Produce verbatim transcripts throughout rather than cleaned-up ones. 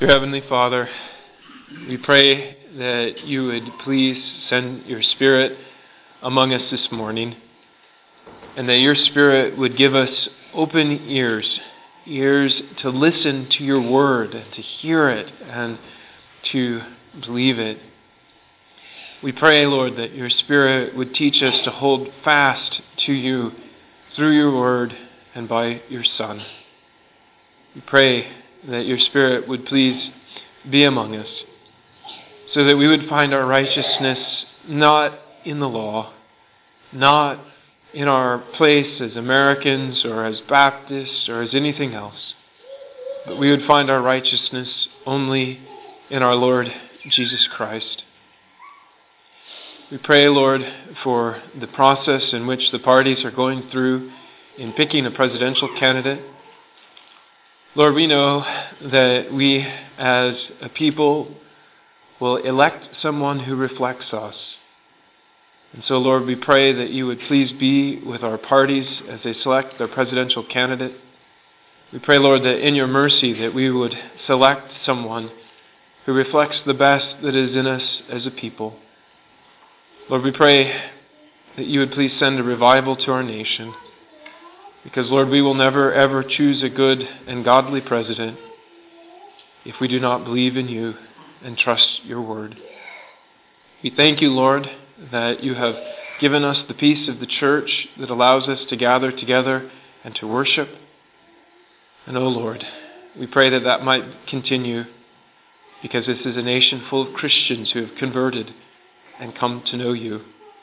Dear Heavenly Father, we pray that you would please send your Spirit among us this morning, and that your Spirit would give us open ears, ears to listen to your word and to hear it and to believe it. We pray, Lord, that your Spirit would teach us to hold fast to you through your word and by your Son. We pray that your Spirit would please be among us, so that we would find our righteousness not in the law, not in our place as Americans or as Baptists or as anything else, but we would find our righteousness only in our Lord Jesus Christ. We pray, Lord, for the process in which the parties are going through in picking a presidential candidate. Lord, we know that we as a people will elect someone who reflects us. And so, Lord, we pray that you would please be with our parties as they select their presidential candidate. We pray, Lord, that in your mercy that we would select someone who reflects the best that is in us as a people. Lord, we pray that you would please send a revival to our nation. Because, Lord, we will never, ever choose a good and godly president if we do not believe in you and trust your word. We thank you, Lord, that you have given us the peace of the church that allows us to gather together and to worship. And, oh, Lord, we pray that that might continue, because this is a nation full of Christians who have converted and come to know you.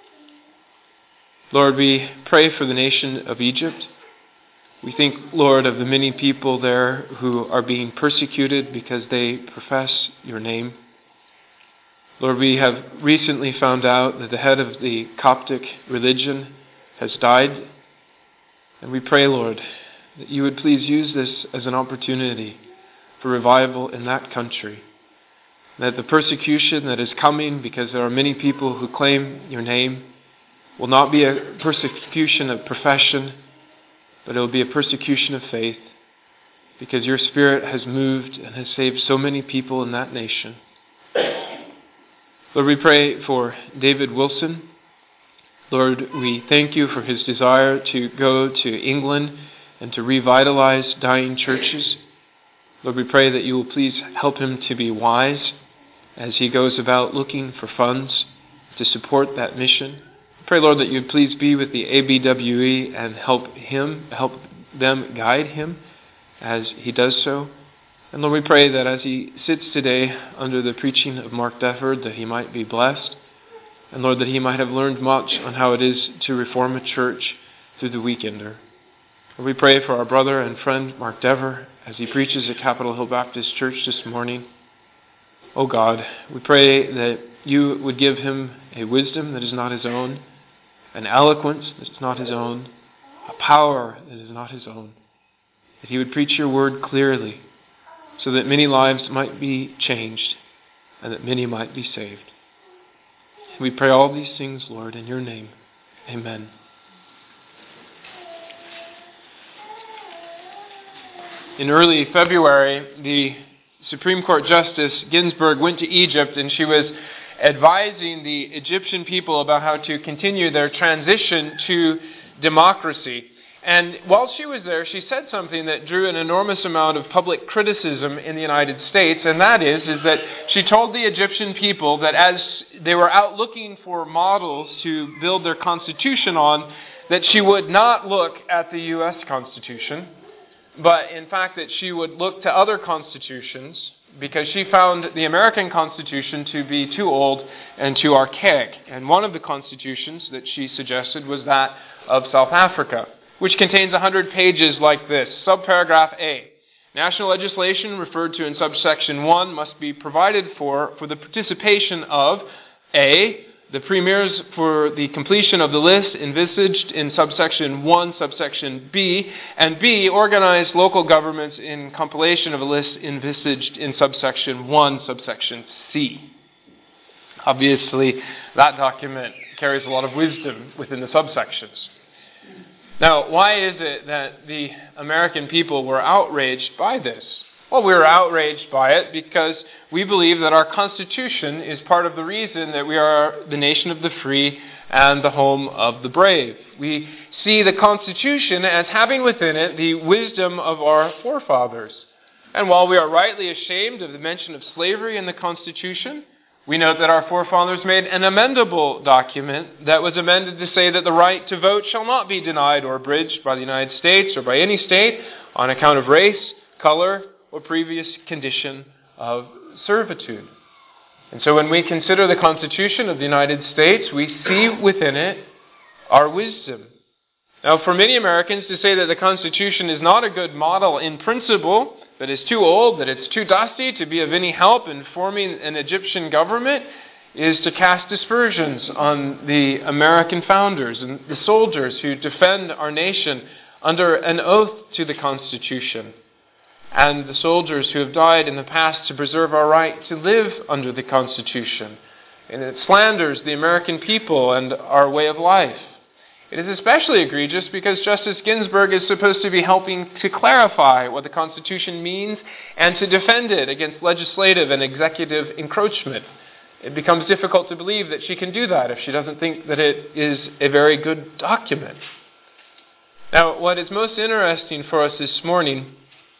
Lord, we pray for the nation of Egypt. We think, Lord, of the many people there who are being persecuted because they profess your name. Lord, we have recently found out that the head of the Coptic religion has died. And we pray, Lord, that you would please use this as an opportunity for revival in that country. That the persecution that is coming because there are many people who claim your name will not be a persecution of profession, but it will be a persecution of faith, because your Spirit has moved and has saved so many people in that nation. Lord, we pray for David Wilson. Lord, we thank you for his desire to go to England and to revitalize dying churches. Lord, we pray that you will please help him to be wise as he goes about looking for funds to support that mission. Pray, Lord, that you please be with the A B W E and help him, help them guide him as he does so. And Lord, we pray that as he sits today under the preaching of Mark Defford, that he might be blessed. And Lord, that he might have learned much on how it is to reform a church through the Weekender. And we pray for our brother and friend Mark Dever as he preaches at Capitol Hill Baptist Church this morning. Oh God, we pray that you would give him a wisdom that is not his own, an eloquence that is not his own, a power that is not his own, that he would preach your word clearly so that many lives might be changed and that many might be saved. We pray all these things, Lord, in your name. Amen. In early February, the Supreme Court Justice Ginsburg went to Egypt, and she was advising the Egyptian people about how to continue their transition to democracy. And while she was there, she said something that drew an enormous amount of public criticism in the United States, and that is, is that she told the Egyptian people that as they were out looking for models to build their constitution on, that she would not look at the U S Constitution, but in fact that she would look to other constitutions, because she found the American Constitution to be too old and too archaic. And one of the constitutions that she suggested was that of South Africa, which contains one hundred pages like this. Subparagraph A. National legislation referred to in subsection one must be provided for for the participation of A. the premiers for the completion of the list envisaged in subsection one, subsection B, and B, organized local governments in compilation of a list envisaged in subsection one, subsection C. Obviously, that document carries a lot of wisdom within the subsections. Now, why is it that the American people were outraged by this? Well, we're outraged by it because we believe that our Constitution is part of the reason that we are the nation of the free and the home of the brave. We see the Constitution as having within it the wisdom of our forefathers. And while we are rightly ashamed of the mention of slavery in the Constitution, we note that our forefathers made an amendable document that was amended to say that the right to vote shall not be denied or abridged by the United States or by any state on account of race, color, or previous condition of servitude. And so when we consider the Constitution of the United States, we see within it our wisdom. Now, for many Americans to say that the Constitution is not a good model in principle, that it's too old, that it's too dusty to be of any help in forming an Egyptian government, is to cast aspersions on the American founders and the soldiers who defend our nation under an oath to the Constitution, and the soldiers who have died in the past to preserve our right to live under the Constitution. And it slanders the American people and our way of life. It is especially egregious because Justice Ginsburg is supposed to be helping to clarify what the Constitution means and to defend it against legislative and executive encroachment. It becomes difficult to believe that she can do that if she doesn't think that it is a very good document. Now, what is most interesting for us this morning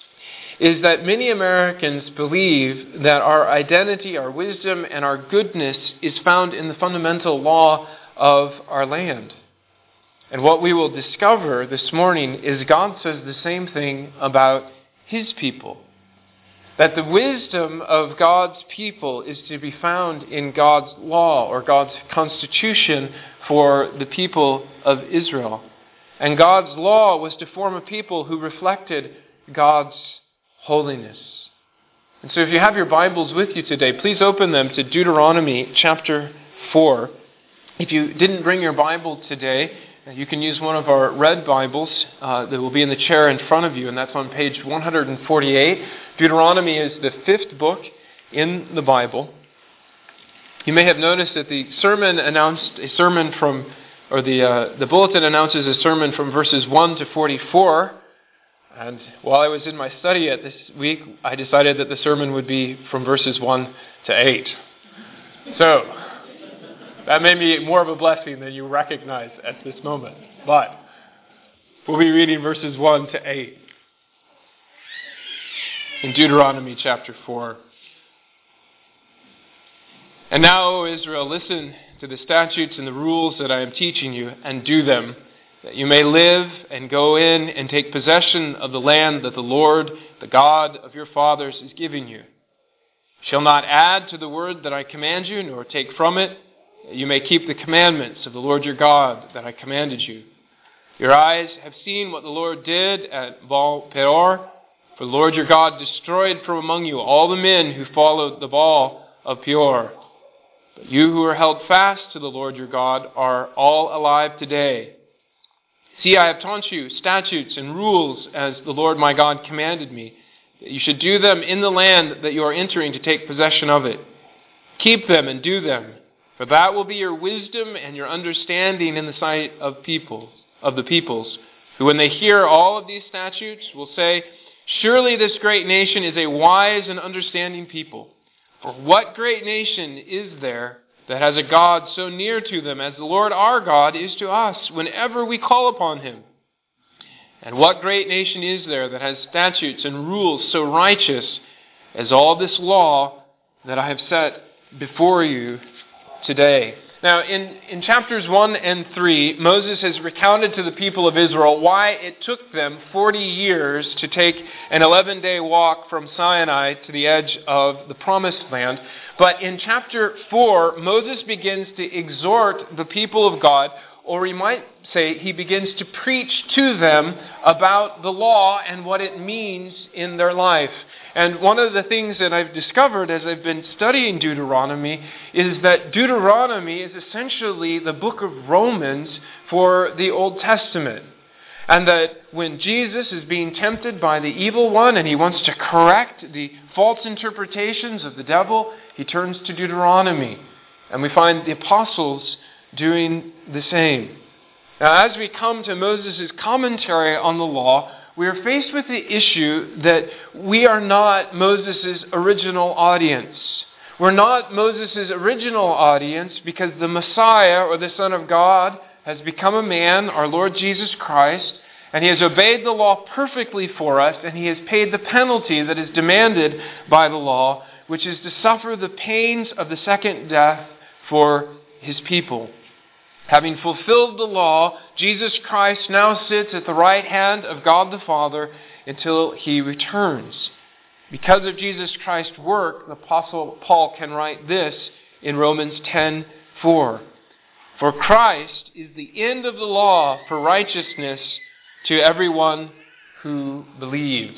is that many Americans believe that our identity, our wisdom, and our goodness is found in the fundamental law of our land. And what we will discover this morning is God says the same thing about His people. That the wisdom of God's people is to be found in God's law or God's constitution for the people of Israel. And God's law was to form a people who reflected God's holiness. And so if you have your Bibles with you today, please open them to Deuteronomy chapter four. If you didn't bring your Bible today, you can use one of our red Bibles uh, that will be in the chair in front of you, and that's on page one forty-eight. Deuteronomy is the fifth book in the Bible. You may have noticed that the sermon announced a sermon from, or the uh, the bulletin announces a sermon from verses one to forty-four. And while I was in my study at this week, I decided that the sermon would be from verses one to eight. So that may be more of a blessing than you recognize at this moment. But we'll be reading verses one to eight in Deuteronomy chapter four. And now, O Israel, listen to the statutes and the rules that I am teaching you, and do them, that you may live and go in and take possession of the land that the Lord, the God of your fathers, is giving you. You shall not add to the word that I command you, nor take from it, that you may keep the commandments of the Lord your God that I commanded you. Your eyes have seen what the Lord did at Baal Peor, for the Lord your God destroyed from among you all the men who followed the Baal of Peor. But you who are held fast to the Lord your God are all alive today. See, I have taught you statutes and rules as the Lord my God commanded me, that you should do them in the land that you are entering to take possession of it. Keep them and do them, for that will be your wisdom and your understanding in the sight of peoples, of the peoples, who when they hear all of these statutes will say, surely this great nation is a wise and understanding people. For what great nation is there that has a God so near to them as the Lord our God is to us whenever we call upon Him? And what great nation is there that has statutes and rules so righteous as all this law that I have set before you today? Now, in, in chapters one and three, Moses has recounted to the people of Israel why it took them forty years to take an eleven-day walk from Sinai to the edge of the Promised Land. But in chapter four, Moses begins to exhort the people of God, or we might say he begins to preach to them about the law and what it means in their life. And one of the things that I've discovered as I've been studying Deuteronomy is that Deuteronomy is essentially the book of Romans for the Old Testament. And that when Jesus is being tempted by the evil one and he wants to correct the false interpretations of the devil, he turns to Deuteronomy. And we find the apostles doing the same. Now, as we come to Moses' commentary on the law, we are faced with the issue that we are not Moses' original audience. We're not Moses' original audience because the Messiah, or the Son of God, has become a man, our Lord Jesus Christ, and He has obeyed the law perfectly for us, and He has paid the penalty that is demanded by the law, which is to suffer the pains of the second death for His people. Having fulfilled the law, Jesus Christ now sits at the right hand of God the Father until He returns. Because of Jesus Christ's work, the Apostle Paul can write this in Romans ten four. For Christ is the end of the law for righteousness to everyone who believes.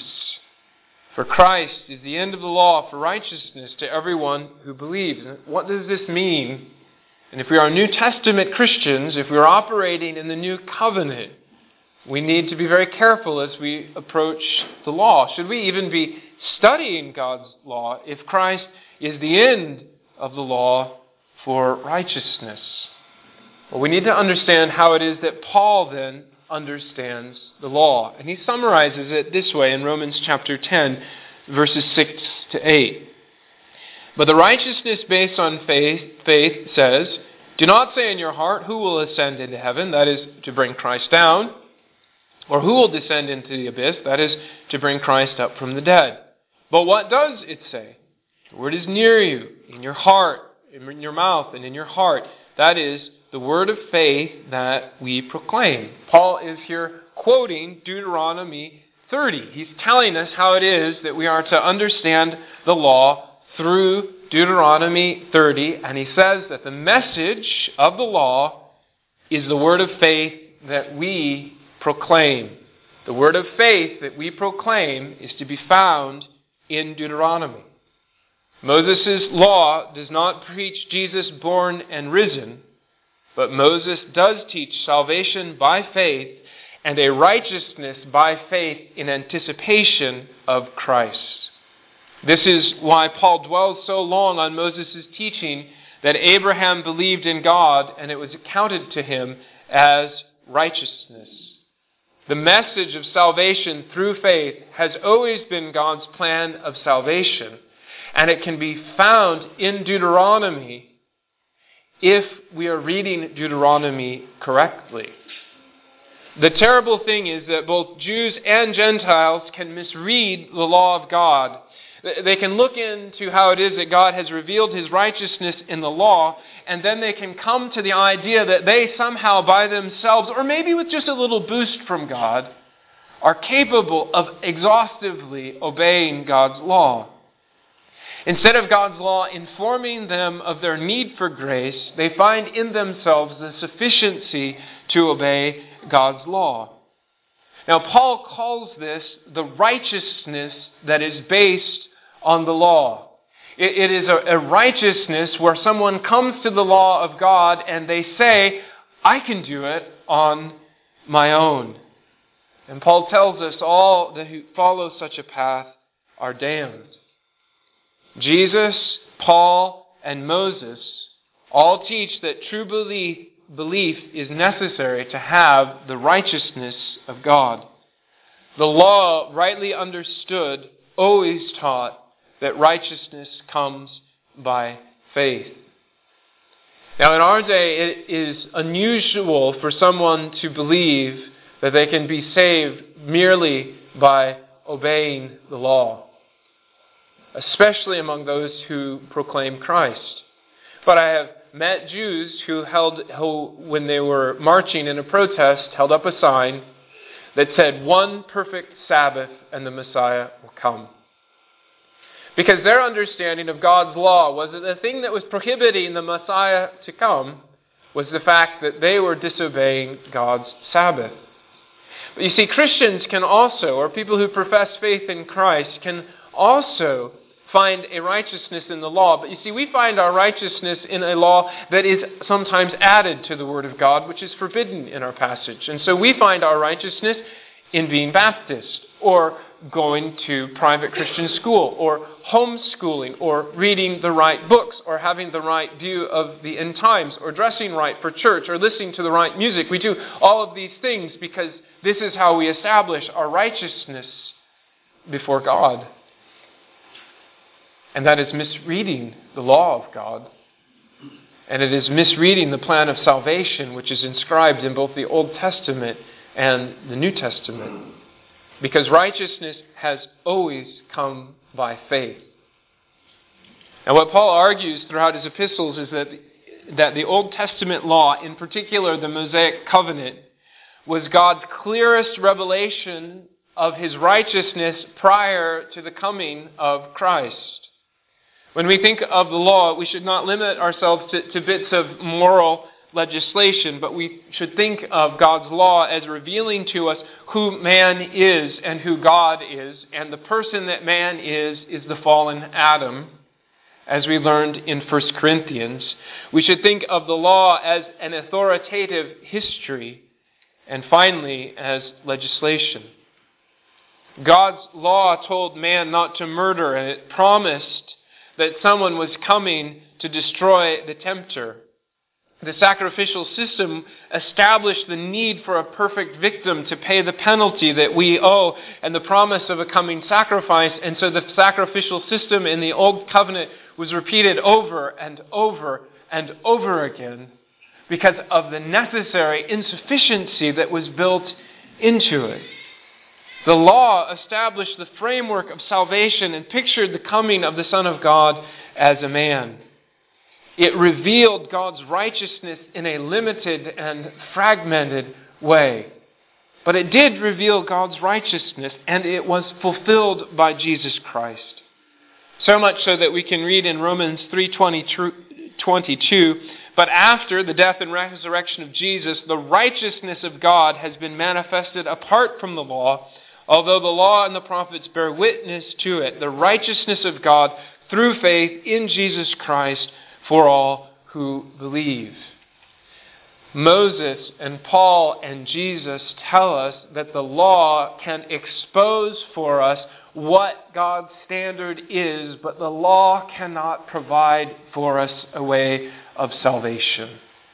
For Christ is the end of the law for righteousness to everyone who believes. What does this mean? And if we are New Testament Christians, if we are operating in the New Covenant, we need to be very careful as we approach the law. Should we even be studying God's law if Christ is the end of the law for righteousness? Well, we need to understand how it is that Paul then understands the law. And he summarizes it this way in Romans chapter ten, verses six to eight. But the righteousness based on faith, faith says, do not say in your heart, who will ascend into heaven? That is, to bring Christ down. Or who will descend into the abyss? That is, to bring Christ up from the dead. But what does it say? The word is near you, in your heart, in your mouth, and in your heart. That is the word of faith that we proclaim. Paul is here quoting Deuteronomy thirty. He's telling us how it is that we are to understand the law through Deuteronomy thirty, and he says that the message of the law is the word of faith that we proclaim. The word of faith that we proclaim is to be found in Deuteronomy. Moses' law does not preach Jesus born and risen, but Moses does teach salvation by faith and a righteousness by faith in anticipation of Christ. This is why Paul dwells so long on Moses' teaching that Abraham believed in God and it was accounted to him as righteousness. The message of salvation through faith has always been God's plan of salvation, and it can be found in Deuteronomy if we are reading Deuteronomy correctly. The terrible thing is that both Jews and Gentiles can misread the law of God. They can look into how it is that God has revealed His righteousness in the law, and then they can come to the idea that they somehow by themselves, or maybe with just a little boost from God, are capable of exhaustively obeying God's law. Instead of God's law informing them of their need for grace, they find in themselves the sufficiency to obey God's law. Now, Paul calls this the righteousness that is based on the law. It, it is a, a righteousness where someone comes to the law of God and they say, I can do it on my own. And Paul tells us all that who follow such a path are damned. Jesus, Paul, and Moses all teach that true belief, belief is necessary to have the righteousness of God. The law, rightly understood, always taught that righteousness comes by faith. Now, in our day, it is unusual for someone to believe that they can be saved merely by obeying the law, especially among those who proclaim Christ. But I have met Jews who held, who, when they were marching in a protest, held up a sign that said, one perfect Sabbath and the Messiah will come. Because their understanding of God's law was that the thing that was prohibiting the Messiah to come was the fact that they were disobeying God's Sabbath. But you see, Christians can also, or people who profess faith in Christ, can also find a righteousness in the law. But you see, we find our righteousness in a law that is sometimes added to the Word of God, which is forbidden in our passage. And so we find our righteousness in being Baptist, or going to private Christian school, or homeschooling, or reading the right books, or having the right view of the end times, or dressing right for church, or listening to the right music. We do all of these things because this is how we establish our righteousness before God. And that is misreading the law of God. And it is misreading the plan of salvation, which is inscribed in both the Old Testament and the New Testament. Because righteousness has always come by faith. And what Paul argues throughout his epistles is that, that the Old Testament law, in particular the Mosaic covenant, was God's clearest revelation of his righteousness prior to the coming of Christ. When we think of the law, we should not limit ourselves to, to bits of moral legislation, but we should think of God's law as revealing to us who man is and who God is, and the person that man is is the fallen Adam, as we learned in First Corinthians. We should think of the law as an authoritative history, and finally as legislation. God's law told man not to murder, and it promised that someone was coming to destroy the tempter. The sacrificial system established the need for a perfect victim to pay the penalty that we owe and the promise of a coming sacrifice. And so the sacrificial system in the Old Covenant was repeated over and over and over again because of the necessary insufficiency that was built into it. The law established the framework of salvation and pictured the coming of the Son of God as a man. It revealed God's righteousness in a limited and fragmented way. But it did reveal God's righteousness, and it was fulfilled by Jesus Christ. So much so that we can read in Romans three twenty-two, "But after the death and resurrection of Jesus, the righteousness of God has been manifested apart from the law, although the law and the prophets bear witness to it, the righteousness of God through faith in Jesus Christ for all who believe." Moses and Paul and Jesus tell us that the law can expose for us what God's standard is, but the law cannot provide for us a way of salvation.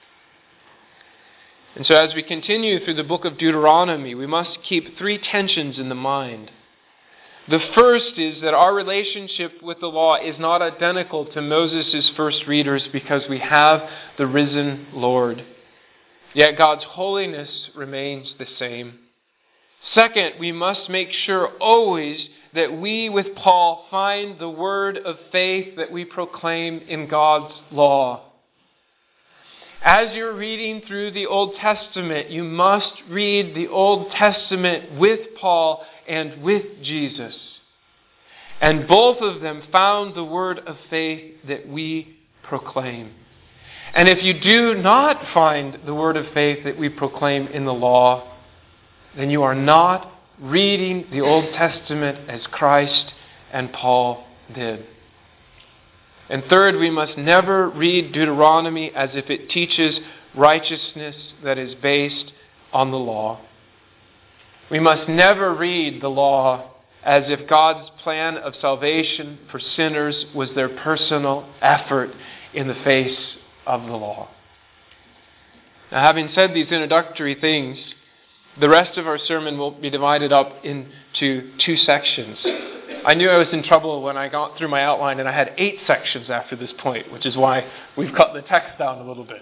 And so as we continue through the book of Deuteronomy, we must keep three tensions in the mind. The first is that our relationship with the law is not identical to Moses' first readers because we have the risen Lord. Yet God's holiness remains the same. Second, we must make sure always that we, with Paul, find the word of faith that we proclaim in God's law. As you're reading through the Old Testament, you must read the Old Testament with Paul and with Jesus. And both of them found the word of faith that we proclaim. And if you do not find the word of faith that we proclaim in the law, then you are not reading the Old Testament as Christ and Paul did. And third, we must never read Deuteronomy as if it teaches righteousness that is based on the law. We must never read the law as if God's plan of salvation for sinners was their personal effort in the face of the law. Now, having said these introductory things, the rest of our sermon will be divided up into two sections. I knew I was in trouble when I got through my outline, and I had eight sections after this point, which is why we've cut the text down a little bit.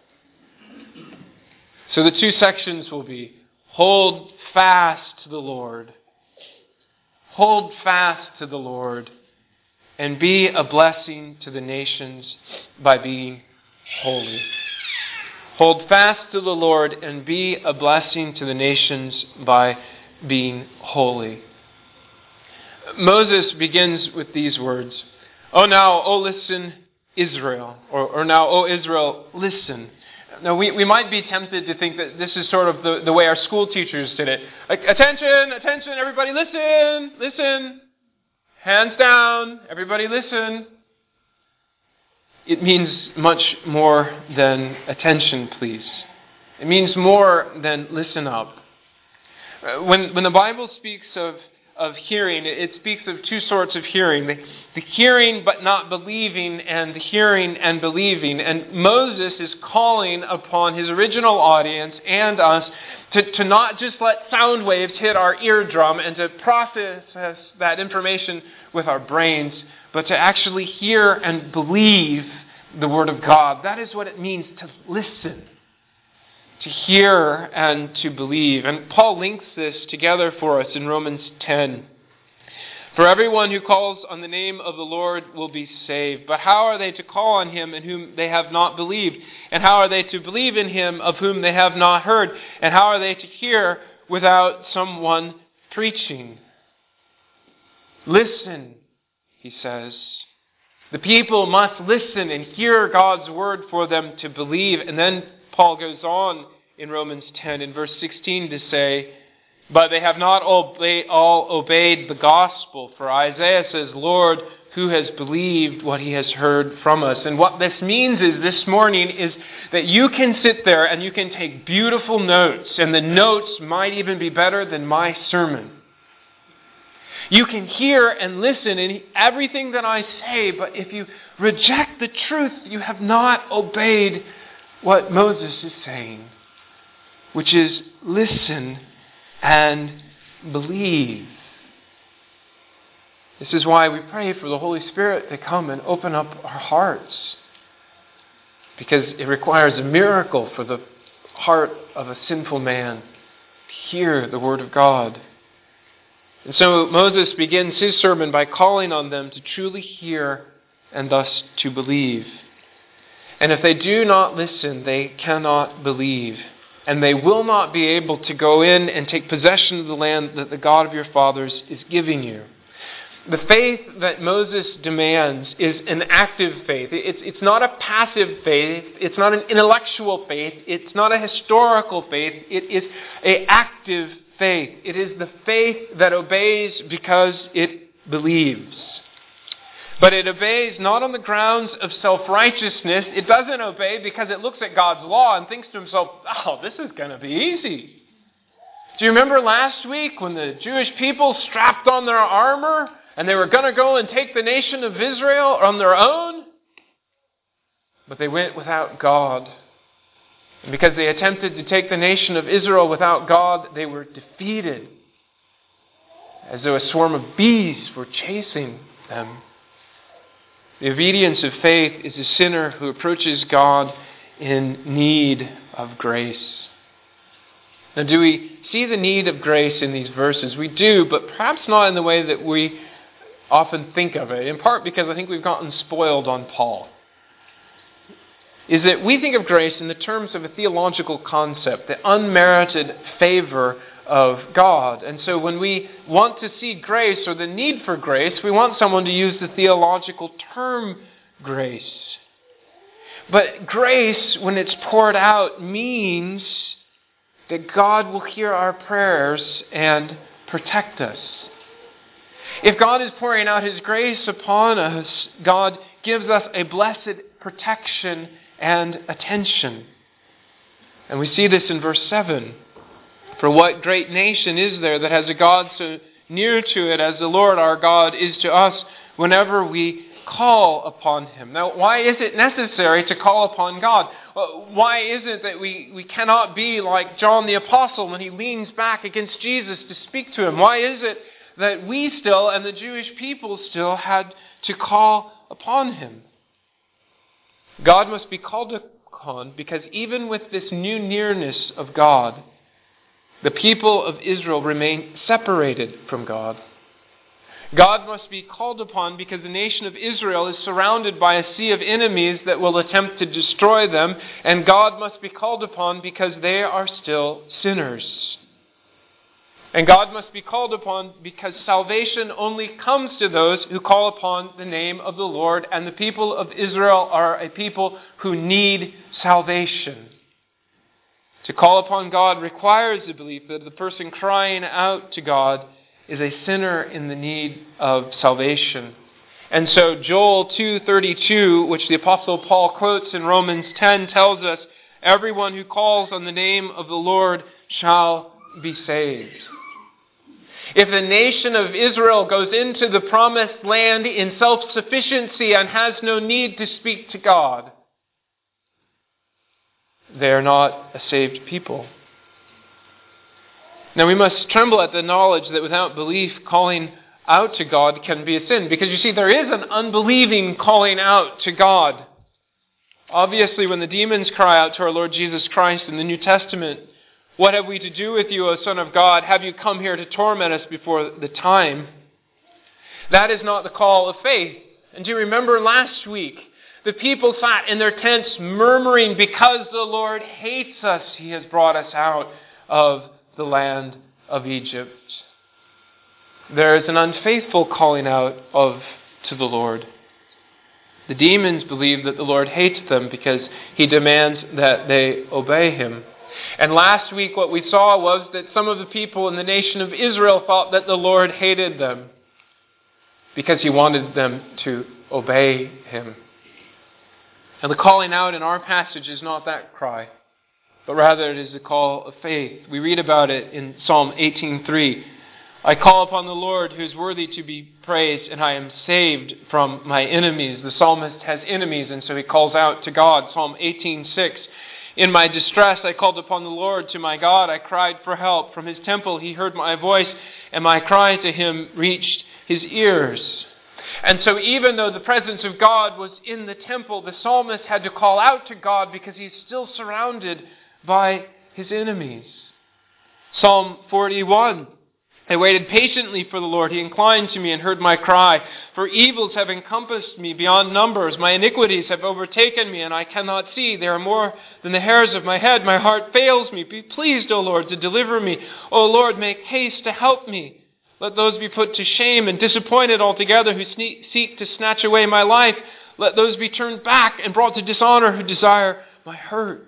So the two sections will be, hold fast to the Lord. Hold fast to the Lord, and be a blessing to the nations by being holy. Hold fast to the Lord and be a blessing to the nations by being holy. Moses begins with these words, "O now, O listen, Israel," or, or now, "O Israel, listen." Now, we, we might be tempted to think that this is sort of the, the way our school teachers did it. Like, attention, attention, everybody listen, listen. Hands down, everybody listen. It means much more than attention, please. It means more than listen up. When, when the Bible speaks of of hearing. It speaks of two sorts of hearing. The, the hearing but not believing, and the hearing and believing. And Moses is calling upon his original audience and us to, to not just let sound waves hit our eardrum and to process that information with our brains, but to actually hear and believe the Word of God. That is what it means to listen, to hear and to believe. And Paul links this together for us in Romans ten. For everyone who calls on the name of the Lord will be saved. But how are they to call on him in whom they have not believed? And how are they to believe in him of whom they have not heard? And how are they to hear without someone preaching? Listen, he says. The people must listen and hear God's word for them to believe. And then Paul goes on in Romans ten in verse sixteen to say, but they have not all obeyed, all obeyed the gospel. For Isaiah says, Lord, who has believed what he has heard from us? And what this means is this morning is that you can sit there and you can take beautiful notes, and the notes might even be better than my sermon. You can hear and listen in everything that I say, but if you reject the truth, you have not obeyed what Moses is saying, which is listen and believe. This is why we pray for the Holy Spirit to come and open up our hearts, because it requires a miracle for the heart of a sinful man to hear the Word of God. And so Moses begins his sermon by calling on them to truly hear and thus to believe. And if they do not listen, they cannot believe. And they will not be able to go in and take possession of the land that the God of your fathers is giving you. The faith that Moses demands is an active faith. It's, it's not a passive faith. It's not an intellectual faith. It's not a historical faith. It is an active faith. It is the faith that obeys because it believes. But it obeys not on the grounds of self-righteousness. It doesn't obey because it looks at God's law and thinks to himself, oh, this is going to be easy. Do you remember last week when the Jewish people strapped on their armor and they were going to go and take the nation of Israel on their own? But they went without God. And because they attempted to take the nation of Israel without God, they were defeated, as though a swarm of bees were chasing them. The obedience of faith is a sinner who approaches God in need of grace. Now, do we see the need of grace in these verses? We do, but perhaps not in the way that we often think of it, in part because I think we've gotten spoiled on Paul. Is that we think of grace in the terms of a theological concept, the unmerited favor of God. And so when we want to see grace or the need for grace, we want someone to use the theological term grace. But grace, when it's poured out, means that God will hear our prayers and protect us. If God is pouring out His grace upon us, God gives us a blessed protection and attention. And we see this in verse seven. For what great nation is there that has a God so near to it as the Lord our God is to us whenever we call upon Him? Now, why is it necessary to call upon God? Why is it that we, we cannot be like John the Apostle when he leans back against Jesus to speak to Him? Why is it that we still and the Jewish people still had to call upon Him? God must be called upon because even with this new nearness of God, the people of Israel remain separated from God. God must be called upon because the nation of Israel is surrounded by a sea of enemies that will attempt to destroy them, and God must be called upon because they are still sinners. And God must be called upon because salvation only comes to those who call upon the name of the Lord, and the people of Israel are a people who need salvation. To call upon God requires the belief that the person crying out to God is a sinner in the need of salvation. And so Joel two thirty-two, which the Apostle Paul quotes in Romans ten, tells us, everyone who calls on the name of the Lord shall be saved. If the nation of Israel goes into the promised land in self-sufficiency and has no need to speak to God, they are not a saved people. Now we must tremble at the knowledge that without belief, calling out to God can be a sin. Because you see, there is an unbelieving calling out to God. Obviously, when the demons cry out to our Lord Jesus Christ in the New Testament, "What have we to do with you, O Son of God? Have you come here to torment us before the time?" That is not the call of faith. And do you remember last week, the people sat in their tents murmuring, "Because the Lord hates us, He has brought us out of the land of Egypt." There is an unfaithful calling out of to the Lord. The demons believe that the Lord hates them because He demands that they obey Him. And last week what we saw was that some of the people in the nation of Israel thought that the Lord hated them because He wanted them to obey Him. And the calling out in our passage is not that cry, but rather it is a call of faith. We read about it in Psalm eighteen three. "I call upon the Lord who is worthy to be praised, and I am saved from my enemies." The psalmist has enemies, and so he calls out to God. Psalm eighteen six. "In my distress I called upon the Lord, to my God I cried for help. From His temple He heard my voice, and my cry to Him reached His ears." And so even though the presence of God was in the temple, the psalmist had to call out to God because he's still surrounded by his enemies. Psalm forty-one. "I waited patiently for the Lord. He inclined to me and heard my cry. For evils have encompassed me beyond numbers. My iniquities have overtaken me, and I cannot see. They are more than the hairs of my head. My heart fails me. Be pleased, O Lord, to deliver me. O Lord, make haste to help me. Let those be put to shame and disappointed altogether who seek to snatch away my life. Let those be turned back and brought to dishonor who desire my hurt."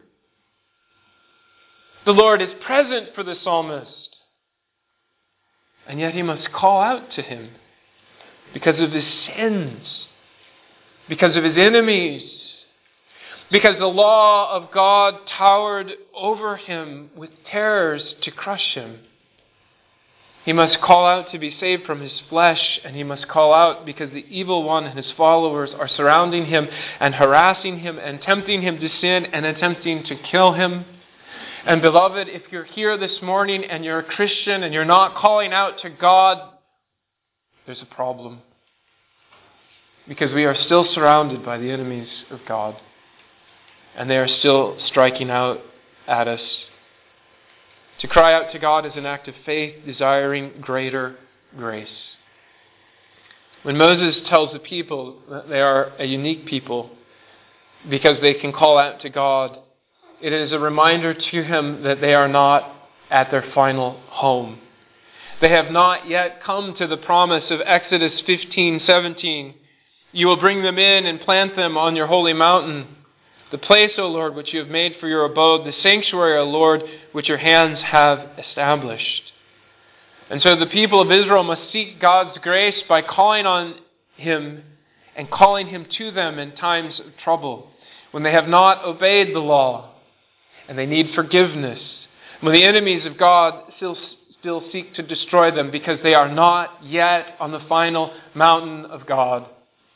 The Lord is present for the psalmist. And yet he must call out to Him because of his sins, because of his enemies, because the law of God towered over him with terrors to crush him. He must call out to be saved from his flesh, and he must call out because the evil one and his followers are surrounding him and harassing him and tempting him to sin and attempting to kill him. And beloved, if you're here this morning and you're a Christian and you're not calling out to God, there's a problem. Because we are still surrounded by the enemies of God. And they are still striking out at us. To cry out to God is an act of faith, desiring greater grace. When Moses tells the people that they are a unique people because they can call out to God, it is a reminder to him that they are not at their final home. They have not yet come to the promise of Exodus fifteen seventeen. "You will bring them in and plant them on your holy mountain, the place, O Lord, which you have made for your abode, the sanctuary, O Lord, which your hands have established." And so the people of Israel must seek God's grace by calling on Him and calling Him to them in times of trouble, when they have not obeyed the law and they need forgiveness, when the enemies of God still, still seek to destroy them because they are not yet on the final mountain of God.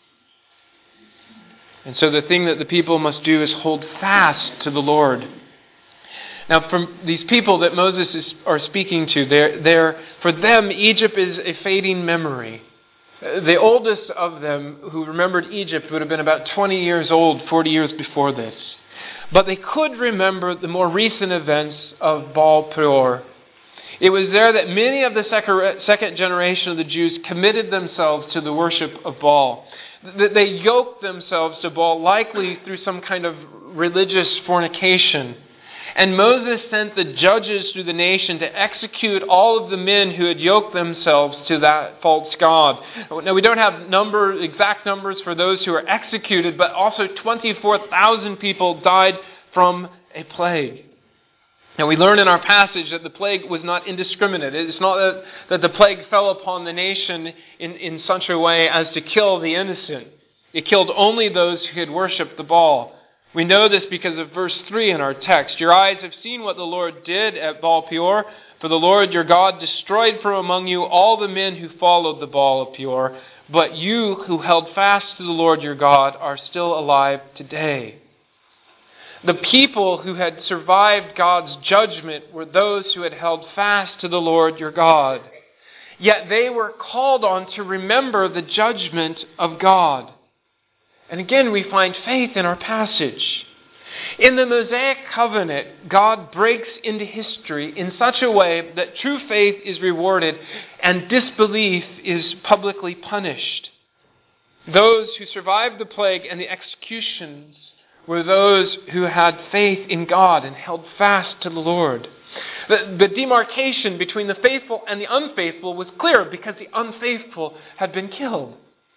And so the thing that the people must do is hold fast to the Lord. Now, from these people that Moses is are speaking to, they're, they're, for them, Egypt is a fading memory. The oldest of them who remembered Egypt would have been about twenty years old, forty years before this. But they could remember the more recent events of Baal Peor. It was there that many of the second generation of the Jews committed themselves to the worship of Baal. They yoked themselves to Baal, likely through some kind of religious fornication. And Moses sent the judges through the nation to execute all of the men who had yoked themselves to that false god. Now, we don't have number, exact numbers for those who were executed, but also twenty-four thousand people died from a plague. Now, we learn in our passage that the plague was not indiscriminate. It's not that, that the plague fell upon the nation in, in such a way as to kill the innocent. It killed only those who had worshipped the Baal. We know this because of verse three in our text. "Your eyes have seen what the Lord did at Baal Peor, For the Lord your God destroyed from among you all the men who followed the Baal of Peor, but you who held fast to the Lord your God are still alive today. The people who had survived God's judgment were those who had held fast to the Lord your God. Yet they were called on to remember the judgment of God. And again, we find faith in our passage. In the Mosaic covenant, God breaks into history in such a way that true faith is rewarded and disbelief is publicly punished. Those who survived the plague and the executions were those who had faith in God and held fast to the Lord. The, the demarcation between the faithful and the unfaithful was clear because the unfaithful had been killed.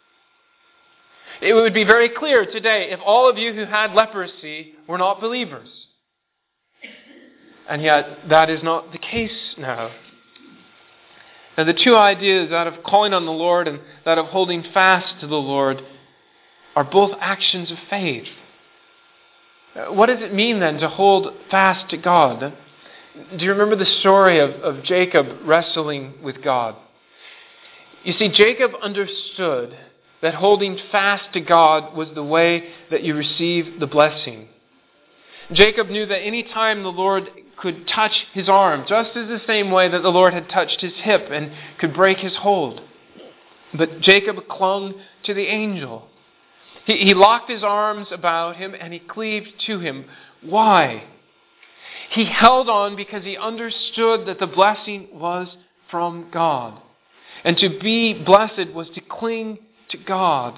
It would be very clear today if all of you who had leprosy were not believers. And yet, that is not the case now. Now, the two ideas, that of calling on the Lord and that of holding fast to the Lord, are both actions of faith. What does it mean then to hold fast to God? Do you remember the story of, of Jacob wrestling with God? You see, Jacob understood that holding fast to God was the way that you receive the blessing. Jacob knew that any time the Lord could touch his arm, just as the same way that the Lord had touched his hip and could break his hold. But Jacob clung to the angel. He, he locked his arms about him and he cleaved to him. Why? He held on because he understood that the blessing was from God. And to be blessed was to cling to God.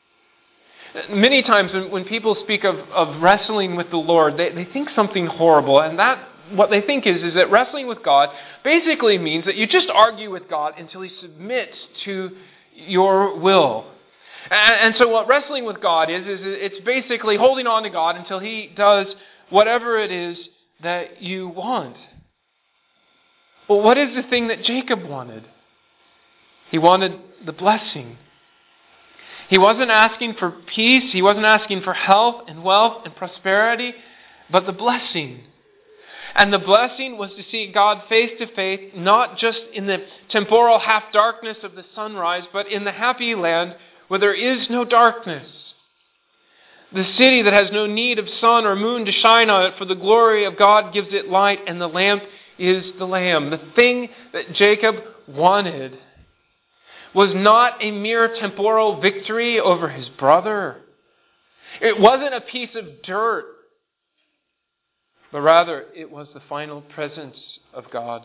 Many times when, when people speak of, of wrestling with the Lord, they, they think something horrible. And that what they think is, is that wrestling with God basically means that you just argue with God until He submits to your will. And, and so what wrestling with God is, is it's basically holding on to God until He does whatever it is that you want. Well, what is the thing that Jacob wanted? He wanted the blessing. He wasn't asking for peace. He wasn't asking for health and wealth and prosperity, but the blessing. And the blessing was to see God face to face, not just in the temporal half darkness of the sunrise, but in the happy land where there is no darkness. The city that has no need of sun or moon to shine on it, for the glory of God gives it light, and the lamp is the Lamb. The thing that Jacob wanted was not a mere temporal victory over his brother. It wasn't a piece of dirt, but rather it was the final presence of God.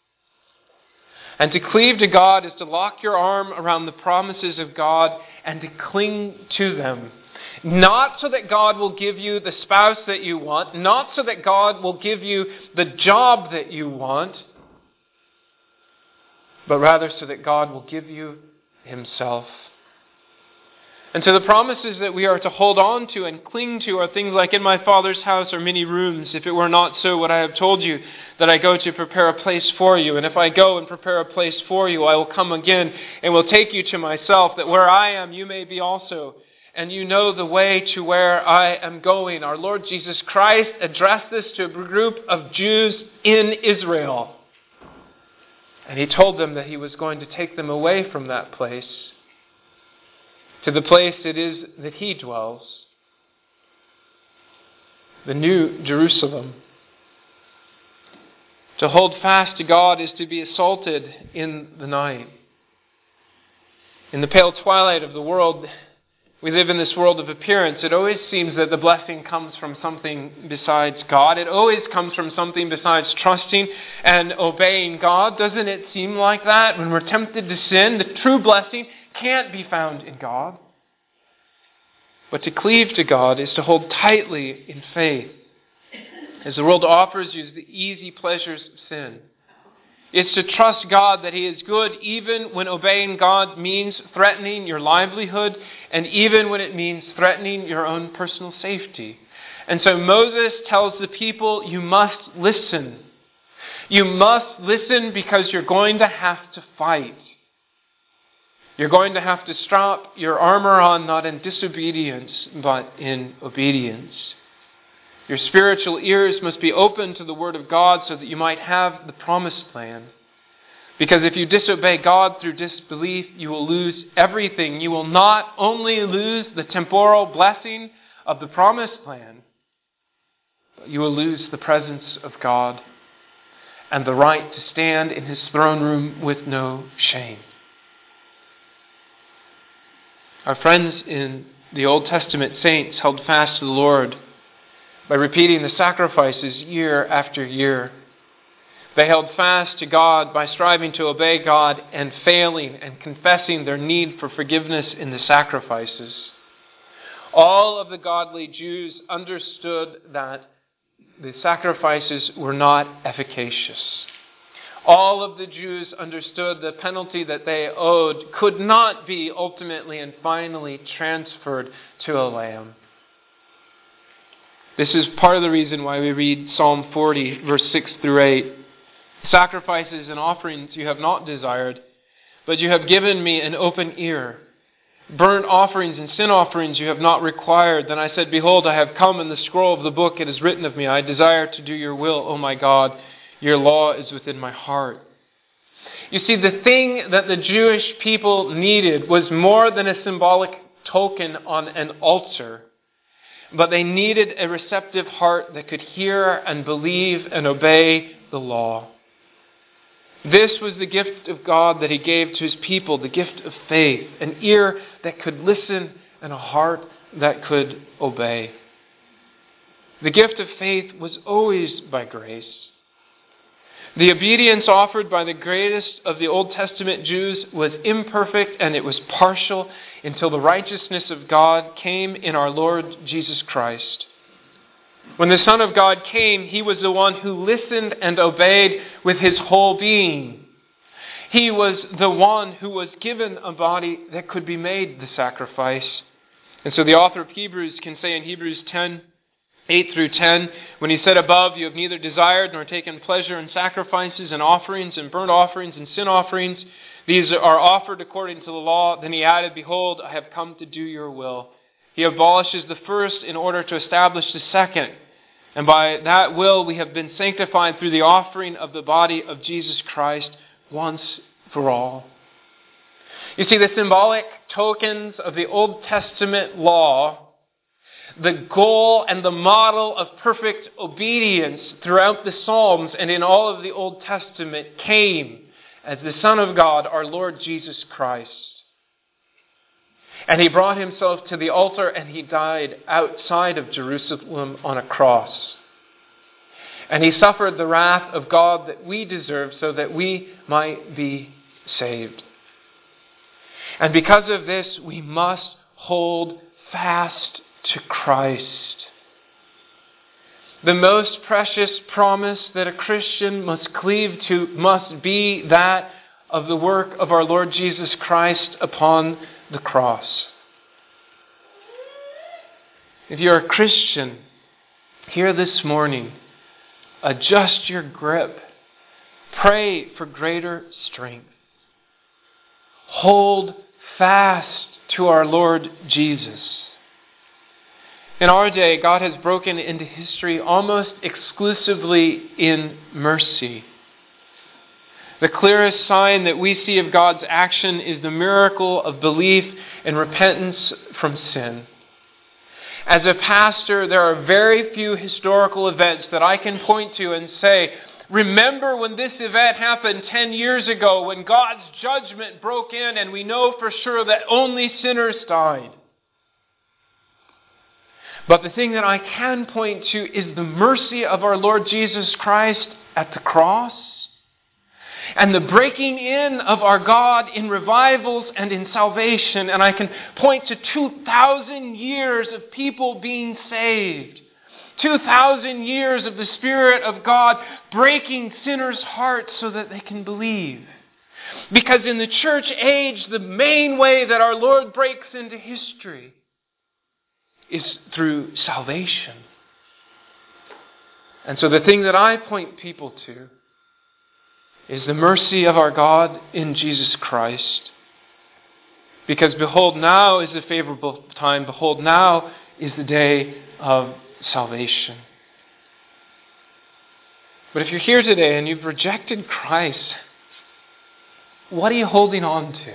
And to cleave to God is to lock your arm around the promises of God and to cling to them. Not so that God will give you the spouse that you want, not so that God will give you the job that you want, but rather so that God will give you Himself. And so the promises that we are to hold on to and cling to are things like, in my Father's house are many rooms. If it were not so, would I have told you that I go to prepare a place for you? And if I go and prepare a place for you, I will come again and will take you to myself, that where I am, you may be also. And you know the way to where I am going. Our Lord Jesus Christ addressed this to a group of Jews in Israel. And He told them that He was going to take them away from that place to the place it is that He dwells, the New Jerusalem. To hold fast to God is to be assaulted in the night. In the pale twilight of the world, we live in this world of appearance. It always seems that the blessing comes from something besides God. It always comes from something besides trusting and obeying God. Doesn't it seem like that? When we're tempted to sin, the true blessing can't be found in God. But to cleave to God is to hold tightly in faith, as the world offers you the easy pleasures of sin. It's to trust God that He is good even when obeying God means threatening your livelihood and even when it means threatening your own personal safety. And so Moses tells the people, you must listen. You must listen because you're going to have to fight. You're going to have to strap your armor on, not in disobedience, but in obedience. Your spiritual ears must be open to the Word of God so that you might have the promised land. Because if you disobey God through disbelief, you will lose everything. You will not only lose the temporal blessing of the promised land, but you will lose the presence of God and the right to stand in His throne room with no shame. Our friends in the Old Testament saints held fast to the Lord by repeating the sacrifices year after year. They held fast to God by striving to obey God and failing and confessing their need for forgiveness in the sacrifices. All of the godly Jews understood that the sacrifices were not efficacious. All of the Jews understood the penalty that they owed could not be ultimately and finally transferred to a lamb. This is part of the reason why we read Psalm forty, verse six through eight. Sacrifices and offerings you have not desired, but you have given me an open ear. Burnt offerings and sin offerings you have not required. Then I said, behold, I have come, in the scroll of the book it is written of me, I desire to do your will, O my God. Your law is within my heart. You see, the thing that the Jewish people needed was more than a symbolic token on an altar, but they needed a receptive heart that could hear and believe and obey the law. This was the gift of God that He gave to His people, the gift of faith, an ear that could listen and a heart that could obey. The gift of faith was always by grace. The obedience offered by the greatest of the Old Testament Jews was imperfect and it was partial until the righteousness of God came in our Lord Jesus Christ. When the Son of God came, He was the one who listened and obeyed with His whole being. He was the one who was given a body that could be made the sacrifice. And so the author of Hebrews can say in Hebrews ten, eight through ten, when he said above, you have neither desired nor taken pleasure in sacrifices and offerings and burnt offerings and sin offerings. These are offered according to the law. Then he added, behold, I have come to do your will. He abolishes the first in order to establish the second. And by that will we have been sanctified through the offering of the body of Jesus Christ once for all. You see, the symbolic tokens of the Old Testament law, the goal and the model of perfect obedience throughout the Psalms and in all of the Old Testament came as the Son of God, our Lord Jesus Christ. And He brought Himself to the altar and He died outside of Jerusalem on a cross. And He suffered the wrath of God that we deserve so that we might be saved. And because of this, we must hold fast to Christ. The most precious promise that a Christian must cleave to must be that of the work of our Lord Jesus Christ upon the cross. If you're a Christian here this morning, adjust your grip. Pray for greater strength. Hold fast to our Lord Jesus. In our day, God has broken into history almost exclusively in mercy. The clearest sign that we see of God's action is the miracle of belief and repentance from sin. As a pastor, there are very few historical events that I can point to and say, remember when this event happened ten years ago when God's judgment broke in and we know for sure that only sinners died. But the thing that I can point to is the mercy of our Lord Jesus Christ at the cross and the breaking in of our God in revivals and in salvation. And I can point to two thousand years of people being saved. two thousand years of the Spirit of God breaking sinners' hearts so that they can believe. Because in the church age, the main way that our Lord breaks into history is through salvation. And so the thing that I point people to is the mercy of our God in Jesus Christ. Because behold, now is the favorable time. Behold, now is the day of salvation. But if you're here today and you've rejected Christ, what are you holding on to?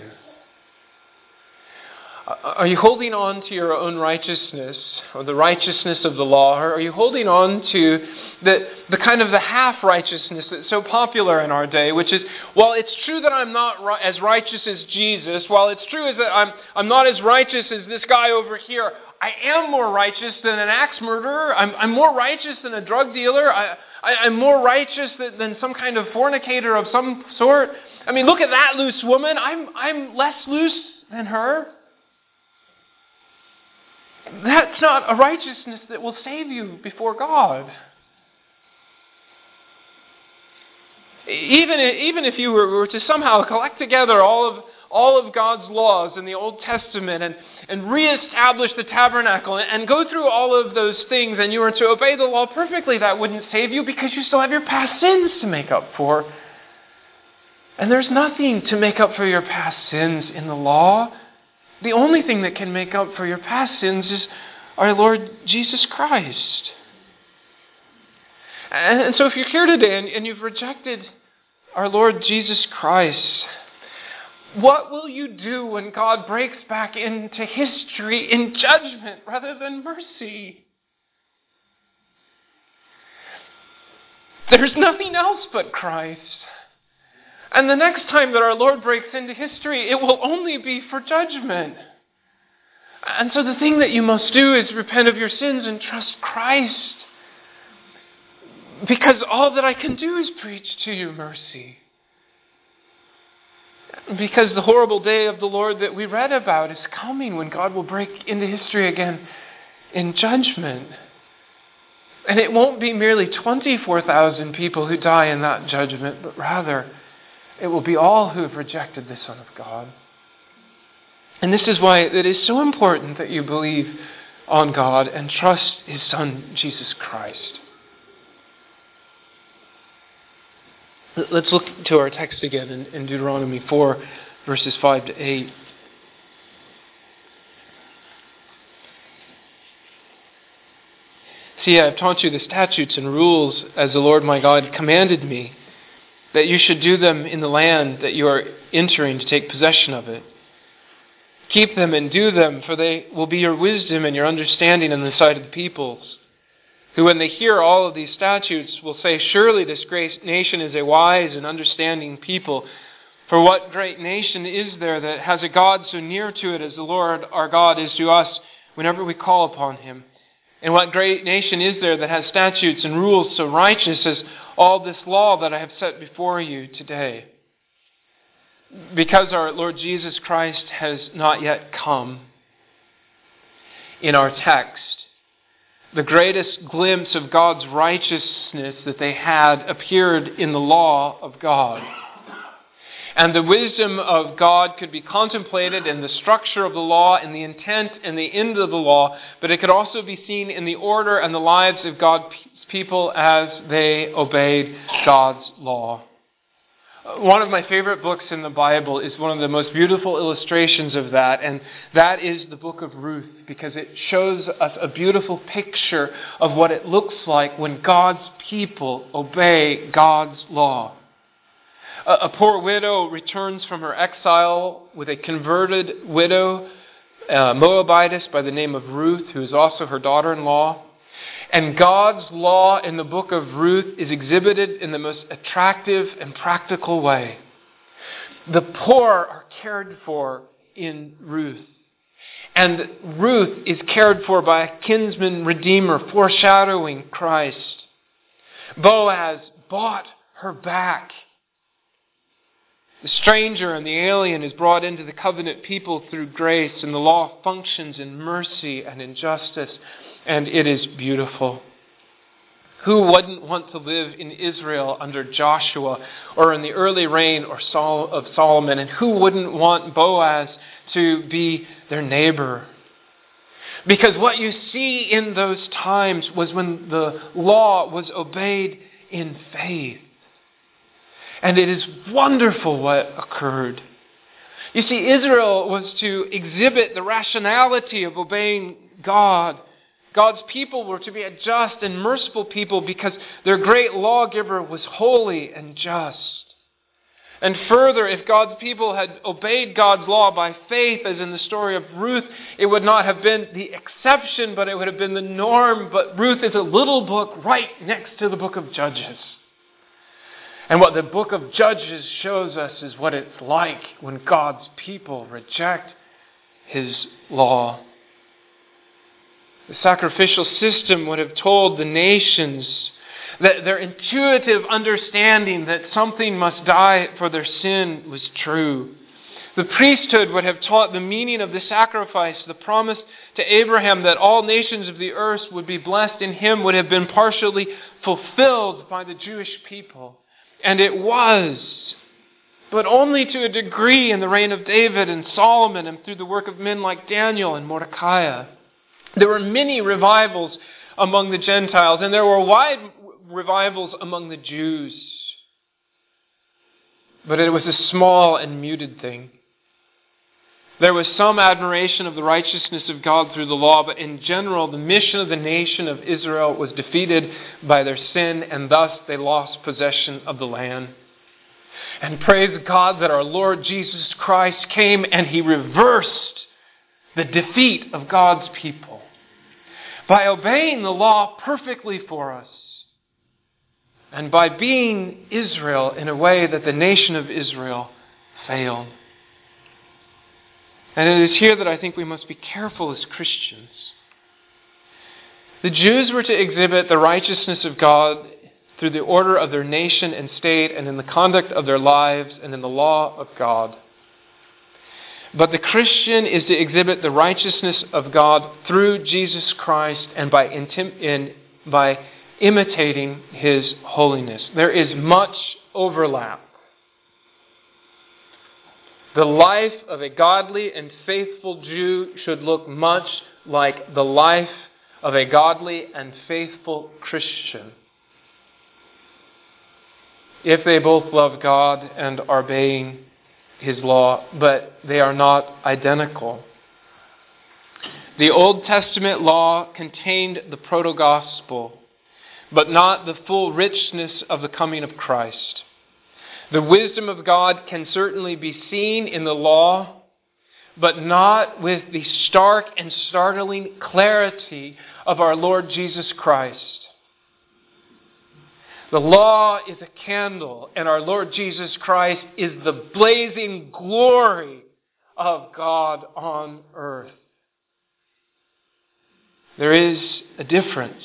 Are you holding on to your own righteousness or the righteousness of the law? Or are you holding on to the, the kind of the half-righteousness that's so popular in our day, which is, while it's true that I'm not ri- as righteous as Jesus, while it's true as that I'm, I'm not as righteous as this guy over here, I am more righteous than an axe murderer. I'm, I'm more righteous than a drug dealer. I, I, I'm more righteous than, than some kind of fornicator of some sort. I mean, look at that loose woman. I'm, I'm less loose than her. That's not a righteousness that will save you before God. Even, even if you were, were to somehow collect together all of all of God's laws in the Old Testament and, and reestablish the tabernacle and, and go through all of those things and you were to obey the law perfectly, that wouldn't save you because you still have your past sins to make up for. And there's nothing to make up for your past sins in the law. The only thing that can make up for your past sins is our Lord Jesus Christ. And, and so if you're here today and, and you've rejected our Lord Jesus Christ, what will you do when God breaks back into history in judgment rather than mercy? There's nothing else but Christ. And the next time that our Lord breaks into history, it will only be for judgment. And so the thing that you must do is repent of your sins and trust Christ. Because all that I can do is preach to you mercy. Because the horrible day of the Lord that we read about is coming when God will break into history again in judgment. And it won't be merely twenty-four thousand people who die in that judgment, but rather it will be all who have rejected the Son of God. And this is why it is so important that you believe on God and trust His Son, Jesus Christ. Let's look to our text again in, in Deuteronomy four, verses five to eight. See, I have taught you the statutes and rules as the Lord my God commanded me, that you should do them in the land that you are entering to take possession of it. Keep them and do them, for they will be your wisdom and your understanding in the sight of the peoples, who when they hear all of these statutes will say, surely this great nation is a wise and understanding people. For what great nation is there that has a God so near to it as the Lord our God is to us whenever we call upon Him? And what great nation is there that has statutes and rules so righteous as all this law that I have set before you today? Because our Lord Jesus Christ has not yet come, in our text, the greatest glimpse of God's righteousness that they had appeared in the law of God. And the wisdom of God could be contemplated in the structure of the law, in the intent and the end of the law, but it could also be seen in the order and the lives of God's people as they obeyed God's law. One of my favorite books in the Bible is one of the most beautiful illustrations of that, and that is the book of Ruth, because it shows us a beautiful picture of what it looks like when God's people obey God's law. A, a poor widow returns from her exile with a converted widow, uh, Moabitess by the name of Ruth, who is also her daughter-in-law. And God's law in the book of Ruth is exhibited in the most attractive and practical way. The poor are cared for in Ruth. And Ruth is cared for by a kinsman redeemer, foreshadowing Christ. Boaz bought her back. The stranger and the alien is brought into the covenant people through grace, and the law functions in mercy and in justice. And it is beautiful. Who wouldn't want to live in Israel under Joshua or in the early reign or Sol- of Solomon? And who wouldn't want Boaz to be their neighbor? Because what you see in those times was when the law was obeyed in faith. And it is wonderful what occurred. You see, Israel was to exhibit the rationality of obeying God God's people were to be a just and merciful people because their great lawgiver was holy and just. And further, if God's people had obeyed God's law by faith, as in the story of Ruth, it would not have been the exception, but it would have been the norm. But Ruth is a little book right next to the book of Judges. And what the book of Judges shows us is what it's like when God's people reject His law. The sacrificial system would have told the nations that their intuitive understanding that something must die for their sin was true. The priesthood would have taught the meaning of the sacrifice. The promise to Abraham that all nations of the earth would be blessed in him would have been partially fulfilled by the Jewish people. And it was, but only to a degree in the reign of David and Solomon and through the work of men like Daniel and Mordecai. There were many revivals among the Gentiles, and there were wide revivals among the Jews. But it was a small and muted thing. There was some admiration of the righteousness of God through the law, but in general, the mission of the nation of Israel was defeated by their sin, and thus they lost possession of the land. And praise God that our Lord Jesus Christ came and He reversed the defeat of God's people by obeying the law perfectly for us, and by being Israel in a way that the nation of Israel failed. And it is here that I think we must be careful as Christians. The Jews were to exhibit the righteousness of God through the order of their nation and state and in the conduct of their lives and in the law of God. But the Christian is to exhibit the righteousness of God through Jesus Christ and by intim- in, by imitating His holiness. There is much overlap. The life of a godly and faithful Jew should look much like the life of a godly and faithful Christian, if they both love God and are obeying His law, but they are not identical. The Old Testament law contained the proto-gospel, but not the full richness of the coming of Christ. The wisdom of God can certainly be seen in the law, but not with the stark and startling clarity of our Lord Jesus Christ. The law is a candle, and our Lord Jesus Christ is the blazing glory of God on earth. There is a difference.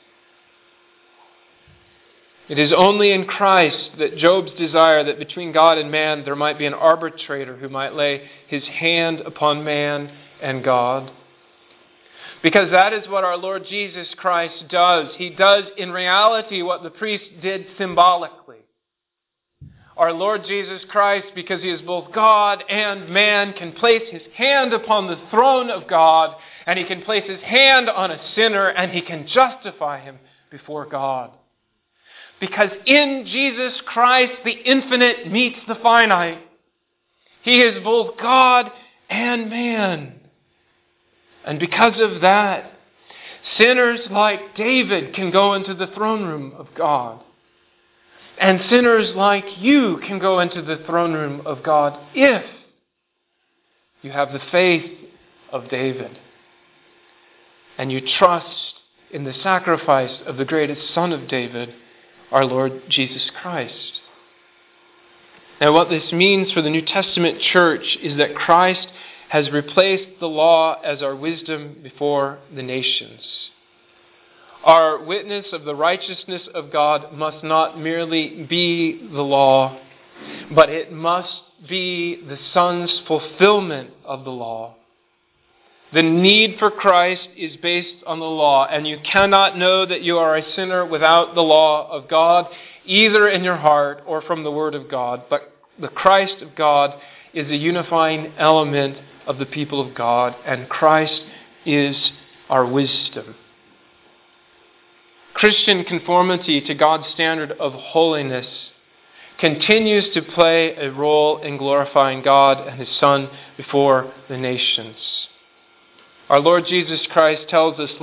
It is only in Christ that Job's desire that between God and man there might be an arbitrator who might lay his hand upon man and God. Because that is what our Lord Jesus Christ does. He does in reality what the priest did symbolically. Our Lord Jesus Christ, because He is both God and man, can place His hand upon the throne of God, and He can place His hand on a sinner, and He can justify him before God. Because in Jesus Christ, the infinite meets the finite. He is both God and man. And because of that, sinners like David can go into the throne room of God. And sinners like you can go into the throne room of God if you have the faith of David and you trust in the sacrifice of the greatest Son of David, our Lord Jesus Christ. Now, what this means for the New Testament church is that Christ has replaced the law as our wisdom before the nations. Our witness of the righteousness of God must not merely be the law, but it must be the Son's fulfillment of the law. The need for Christ is based on the law, and you cannot know that you are a sinner without the law of God, either in your heart or from the Word of God. But the Christ of God is a unifying element of the people of God, and Christ is our wisdom. Christian conformity to God's standard of holiness continues to play a role in glorifying God and His Son before the nations. Our Lord Jesus Christ tells us, "Let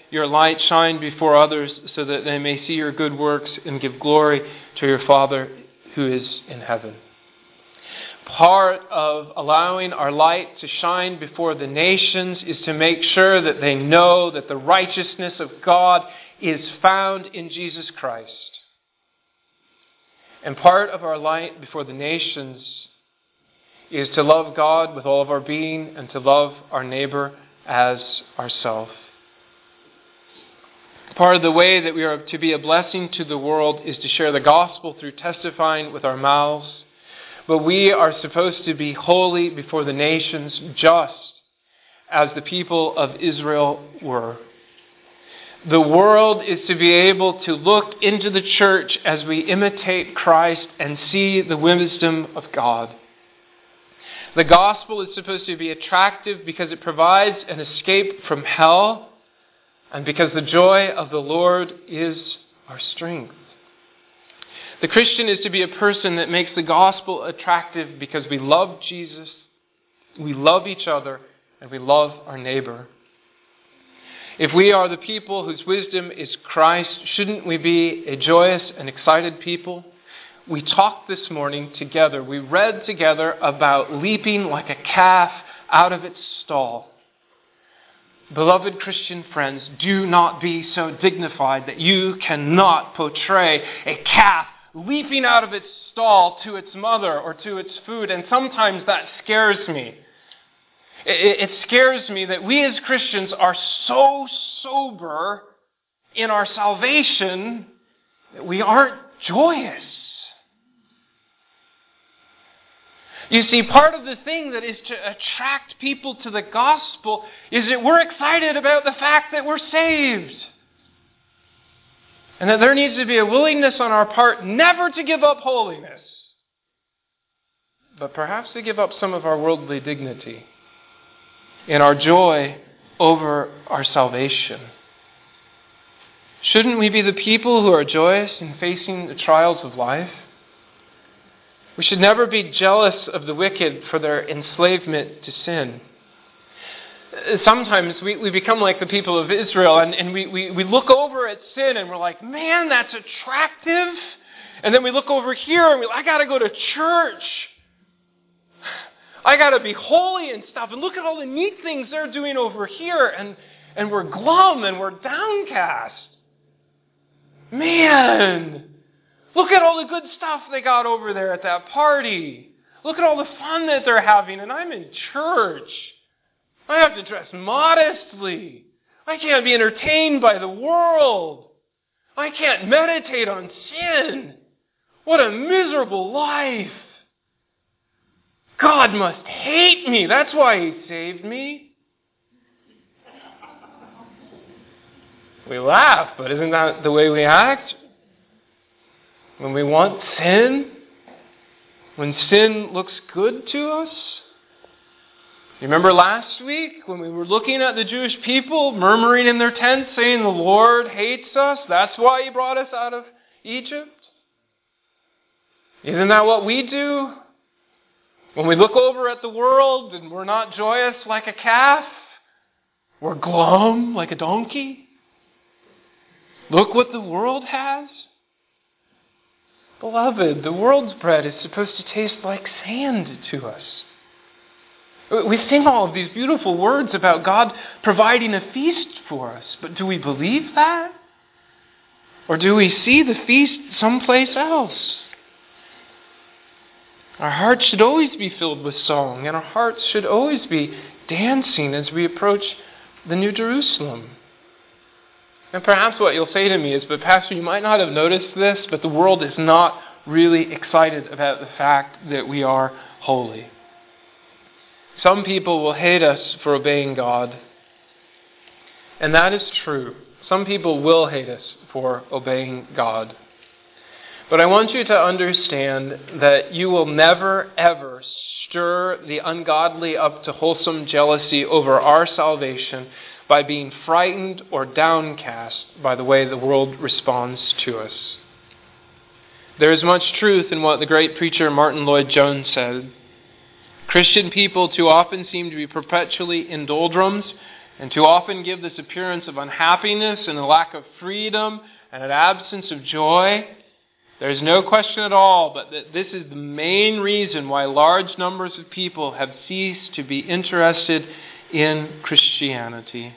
your light shine before others so that they may see your good works and give glory to your Father who is in heaven. Part of allowing our light to shine before the nations is to make sure that they know that the righteousness of God is found in Jesus Christ. And part of our light before the nations is to love God with all of our being and to love our neighbor as ourselves. Part of the way that we are to be a blessing to the world is to share the gospel through testifying with our mouths. But we are supposed to be holy before the nations just as the people of Israel were. The world is to be able to look into the church as we imitate Christ and see the wisdom of God. The gospel is supposed to be attractive because it provides an escape from hell and because the joy of the Lord is our strength. The Christian is to be a person that makes the gospel attractive because we love Jesus, we love each other, and we love our neighbor. If we are the people whose wisdom is Christ, shouldn't we be a joyous and excited people? We talked this morning together. We read together about leaping like a calf out of its stall. Beloved Christian friends, do not be so dignified that you cannot portray a calf leaping out of its stall to its mother or to its food. And sometimes that scares me. It, it scares me that we as Christians are so sober in our salvation that we aren't joyous. You see, part of the thing that is to attract people to the gospel is that we're excited about the fact that we're saved. And that there needs to be a willingness on our part never to give up holiness, but perhaps to give up some of our worldly dignity in our joy over our salvation. Shouldn't we be the people who are joyous in facing the trials of life? We should never be jealous of the wicked for their enslavement to sin. Sometimes we, we become like the people of Israel and, and we, we, we look over at sin and we're like, man, that's attractive. And then we look over here and we I got to go to church. I got to be holy and stuff. And look at all the neat things they're doing over here. And, and we're glum and we're downcast. Man, look at all the good stuff they got over there at that party. Look at all the fun that they're having. And I'm in church. I have to dress modestly. I can't be entertained by the world. I can't meditate on sin. What a miserable life. God must hate me. That's why He saved me. We laugh, but isn't that the way we act? When we want sin? When sin looks good to us? You remember last week when we were looking at the Jewish people murmuring in their tents saying the Lord hates us? That's why He brought us out of Egypt? Isn't that what we do? When we look over at the world and we're not joyous like a calf, we're glum like a donkey. Look what the world has. Beloved, the world's bread is supposed to taste like sand to us. We sing all of these beautiful words about God providing a feast for us, but do we believe that? Or do we see the feast someplace else? Our hearts should always be filled with song, and our hearts should always be dancing as we approach the New Jerusalem. And perhaps what you'll say to me is, but Pastor, you might not have noticed this, but the world is not really excited about the fact that we are holy. Some people will hate us for obeying God. And that is true. Some people will hate us for obeying God. But I want you to understand that you will never, ever stir the ungodly up to wholesome jealousy over our salvation by being frightened or downcast by the way the world responds to us. There is much truth in what the great preacher Martin Lloyd-Jones said. Christian people too often seem to be perpetually in doldrums and too often give this appearance of unhappiness and a lack of freedom and an absence of joy. There's no question at all but that this is the main reason why large numbers of people have ceased to be interested in Christianity.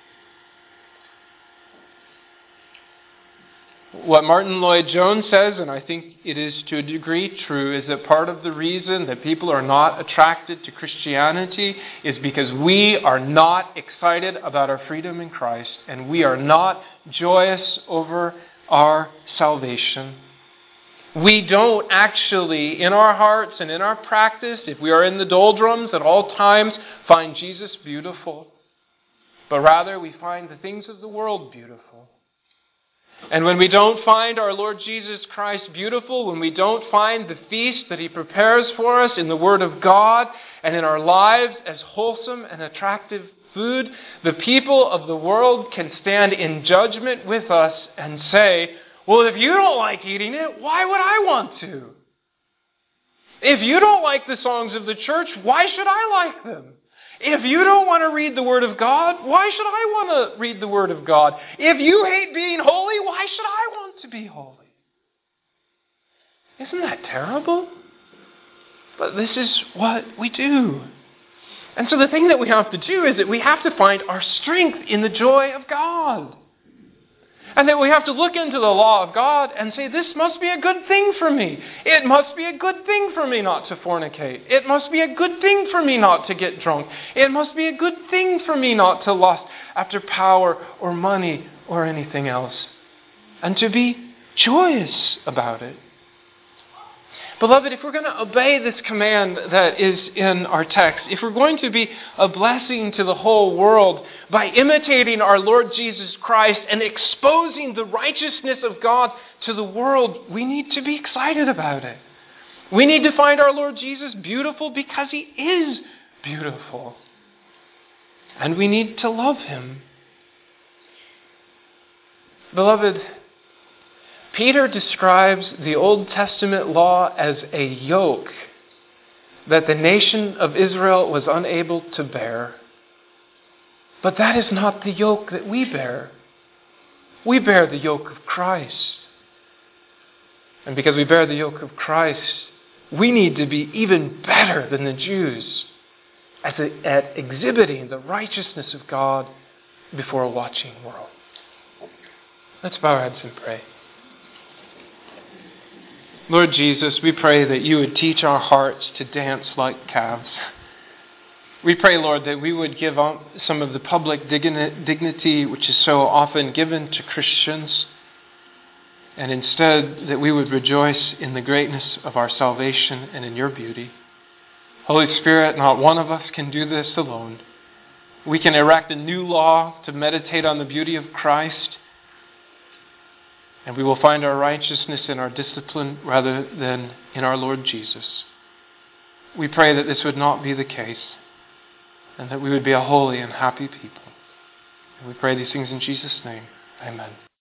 What Martin Lloyd-Jones says, and I think it is to a degree true, is that part of the reason that people are not attracted to Christianity is because we are not excited about our freedom in Christ, and we are not joyous over our salvation. We don't actually, in our hearts and in our practice, if we are in the doldrums at all times, find Jesus beautiful. But rather, we find the things of the world beautiful. And when we don't find our Lord Jesus Christ beautiful, when we don't find the feast that He prepares for us in the Word of God and in our lives as wholesome and attractive food, the people of the world can stand in judgment with us and say, well, if you don't like eating it, why would I want to? If you don't like the songs of the church, why should I like them? If you don't want to read the Word of God, why should I want to read the Word of God? If you hate being holy, why should I want to be holy? Isn't that terrible? But this is what we do. And so the thing that we have to do is that we have to find our strength in the joy of God. And that we have to look into the law of God and say, this must be a good thing for me. It must be a good thing for me not to fornicate. It must be a good thing for me not to get drunk. It must be a good thing for me not to lust after power or money or anything else. And to be joyous about it. Beloved, if we're going to obey this command that is in our text, if we're going to be a blessing to the whole world by imitating our Lord Jesus Christ and exposing the righteousness of God to the world, we need to be excited about it. We need to find our Lord Jesus beautiful because He is beautiful. And we need to love Him. Beloved, Peter describes the Old Testament law as a yoke that the nation of Israel was unable to bear. But that is not the yoke that we bear. We bear the yoke of Christ. And because we bear the yoke of Christ, we need to be even better than the Jews at, the, at exhibiting the righteousness of God before a watching world. Let's bow our heads and pray. Lord Jesus, we pray that you would teach our hearts to dance like calves. We pray, Lord, that we would give up some of the public dignity which is so often given to Christians, and instead that we would rejoice in the greatness of our salvation and in your beauty. Holy Spirit, not one of us can do this alone. We can erect a new law to meditate on the beauty of Christ, and we will find our righteousness in our discipline rather than in our Lord Jesus. We pray that this would not be the case, and that we would be a holy and happy people. And we pray these things in Jesus' name. Amen.